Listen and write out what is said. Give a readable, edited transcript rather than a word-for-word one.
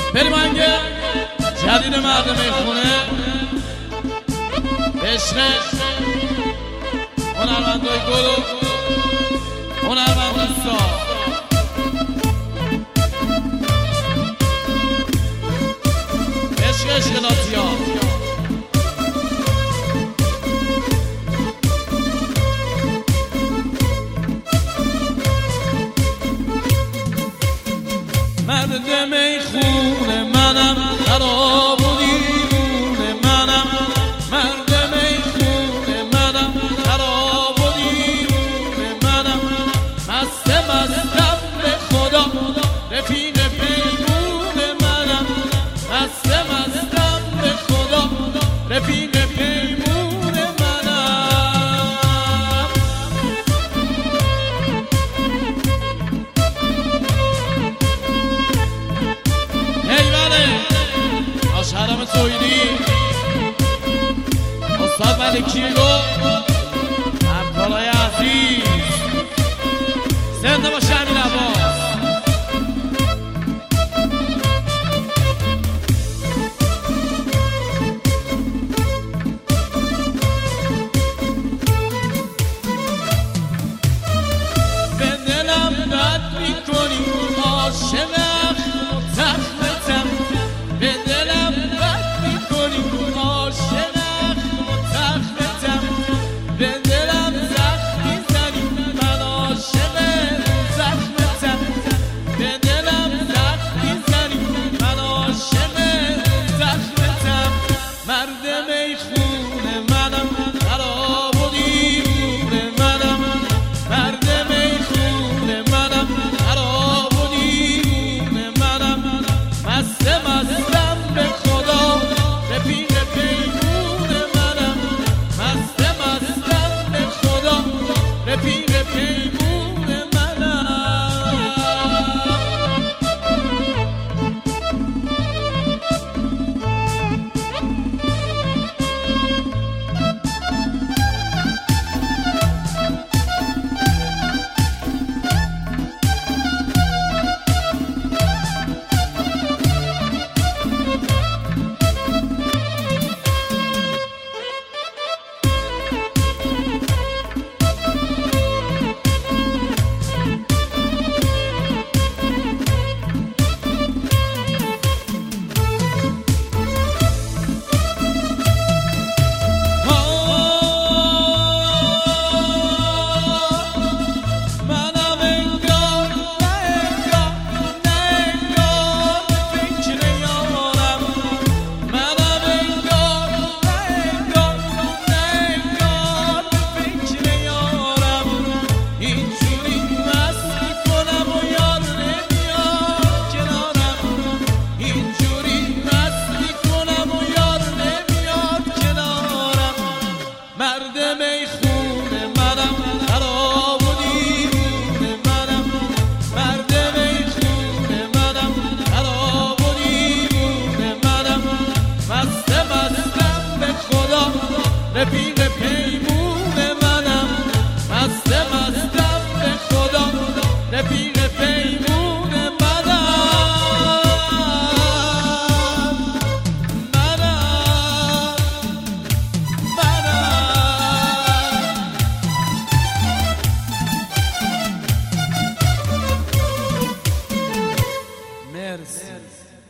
بریم آهنگ جدید مردم خونه عشق هنرمندای گل و هنرمندای ساز. عشق اشکالاتیات مرد میخونه منم خراب و دیوونه منم مرد میخونه منم خراب و دیوونه منم مستم به خدا رفیق پیمونه منم مستم به خدا رفیق پیمونه منم شهرام تویدی استاد ملکی گفت همکارای عزیز زنده باشه امین عباس. به دلم بد میکنی عاشق تختم به دلم بد میکنی عاشق تختم به دلم زخم میزنی من عاشق زخمتم به دلم زخم میزنی من عاشق زخمتم مرد میخونه منم خراب و دیوونه منم مرد میخونه منم خراب و دیوونه منم مستم به خدا رفیق پیمونه منم مستم به خدا رفیق پیمونه منم مرد میخونه منم خراب و دیوونه منم مرد میخونه منم خراب و دیوونه منم مستم به خدا رفیق پیمونه منم مستم به خدا رفیق پیمونه منم.